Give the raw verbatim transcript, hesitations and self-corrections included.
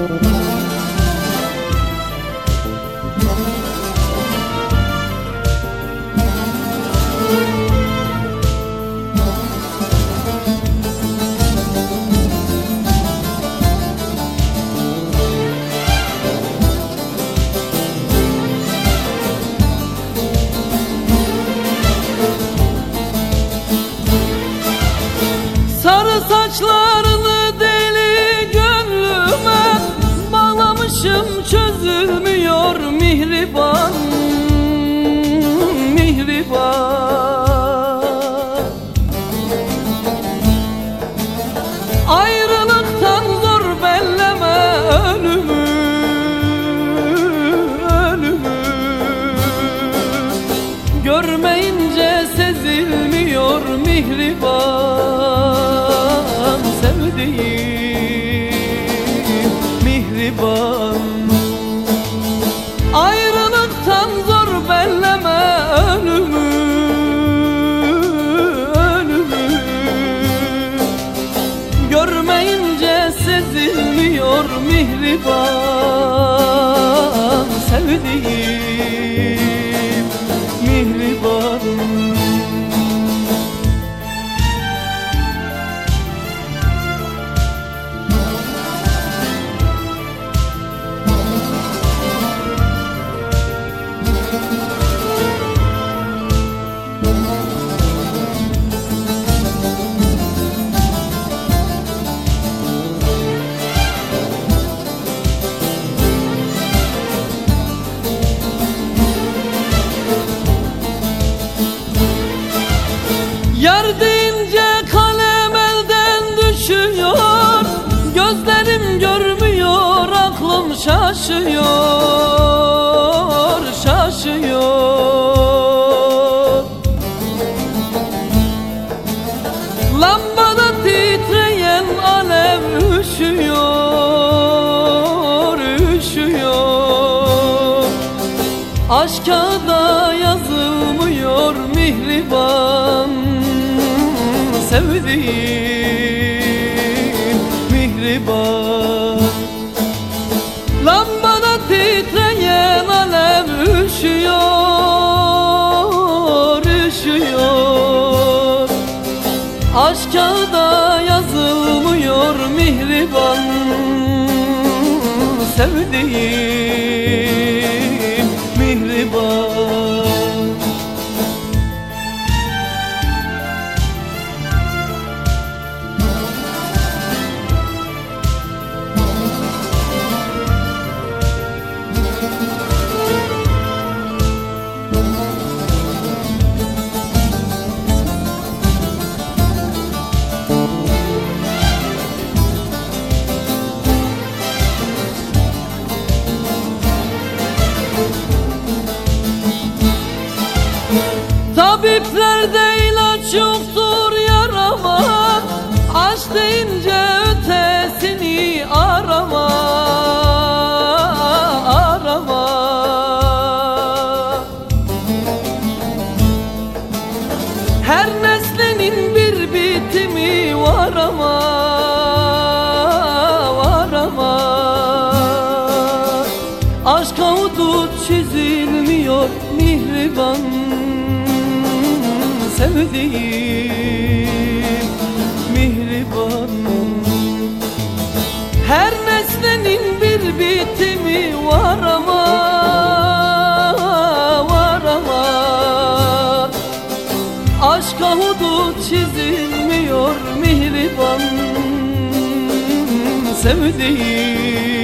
Sarı saçlarını deli gönlüme bağlamışım, çözülmüyor mihriban, mihriban. Ayrılıktan zor belleme ölümü, ölümü. Görmeyince sezilmiyor mihriban, sevdiğim mihriban. Ayrılıktan zor belleme ölümü, ölümü. Görmeyince sezilmiyor mihriban, sevdiğim mihriban. Yar deyince kalem elden düşüyor, gözlerim görmüyor, aklım şaşıyor, şaşıyor. Lambada titreyen alev üşüyor, üşüyor. Aşka da yazılmıyor mihriban, sevdiğim mihriban. Lambada titreyen alev üşüyor, üşüyor. Aşka da yazılmıyor mihriban, sevdiğim mihriban. Tabiplerde ilaç yoktur yarama, aşk deyince ötesini arama, arama. Her nesnenin bir bitimi var ama, var ama. Aşka hudut çizilmiyor mihriban, sevdiğim mihriban. Her nesnenin bir bitimi var ama, var ama. Aşka hudut çizilmiyor mihriban, sevdiğim